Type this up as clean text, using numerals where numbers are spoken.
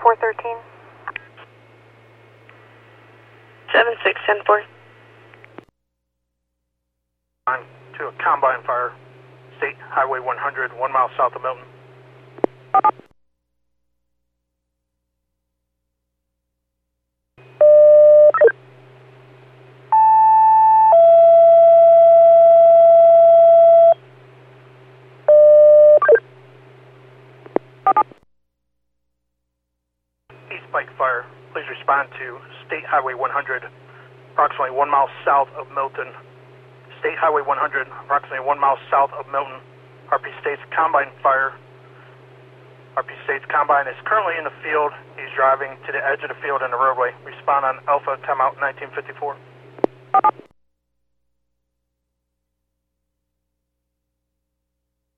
413. 7610-4. To a combine fire, State Highway 100, 1 mile south of Milton. East Pike Fire, please respond to State Highway 100, approximately 1 mile south of Milton. State Highway 100, approximately 1 mile south of Milton. RP State's combine fire. RP State's combine is currently in the field. He's driving to the edge of the field in the roadway. Respond on Alpha, timeout 1954.